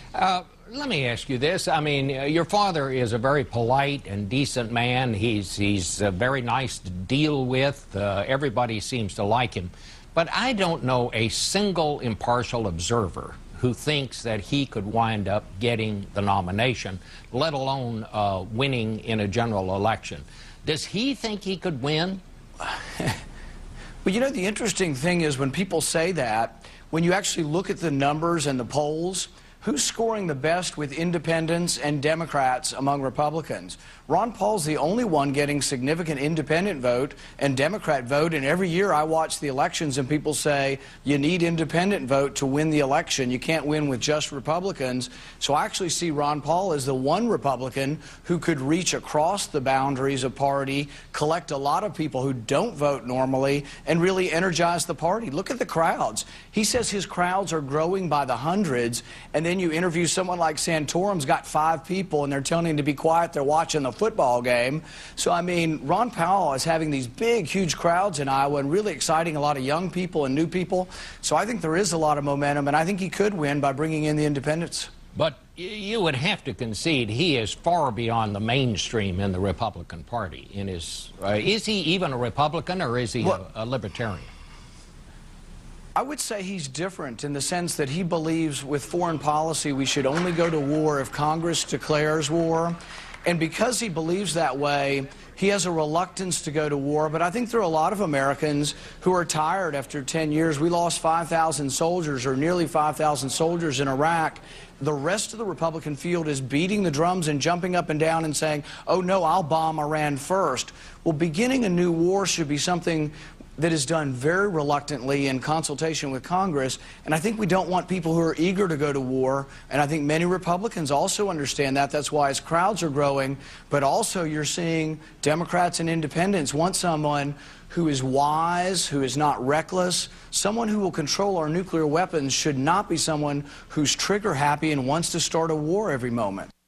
Let me ask you this. I mean, your father is a very polite and decent man. He's very nice to deal with. Everybody seems to like him. But I don't know a single impartial observer who thinks that he could wind up getting the nomination, let alone winning in a general election. Does he think he could win? Well, you know, the interesting thing is when people say that, when you actually look at the numbers and the polls, who's scoring the best with independents and Democrats among Republicans? Ron Paul's the only one getting significant independent vote and Democrat vote, and every year I watch the elections and people say you need independent vote to win the election. You can't win with just Republicans. So I actually see Ron Paul as the one Republican who could reach across the boundaries of party, collect a lot of people who don't vote normally, and really energize the party. Look at the crowds. He says his crowds are growing by the hundreds, and then you interview someone like Santorum's got 5 people and they're telling him to be quiet, they're watching the football game. So, I mean, Ron Paul is having these big, huge crowds in Iowa and really exciting a lot of young people and new people. So I think there is a lot of momentum, and I think he could win by bringing in the independents. But you would have to concede he is far beyond the mainstream in the Republican Party. Is he even a Republican, or is he a libertarian? I would say he's different in the sense that he believes with foreign policy we should only go to war if Congress declares war. And because he believes that way, he has a reluctance to go to war. But I think there are a lot of Americans who are tired after 10 years. We lost 5,000 soldiers, or nearly 5,000 soldiers in Iraq. The rest of the Republican field is beating the drums and jumping up and down and saying, oh, no, I'll bomb Iran first. Well, beginning a new war should be something that is done very reluctantly in consultation with Congress, and I think we don't want people who are eager to go to war, and I think many Republicans also understand that. That's why his crowds are growing, but also you're seeing Democrats and independents want someone who is wise, who is not reckless. Someone who will control our nuclear weapons should not be someone who's trigger happy and wants to start a war every moment.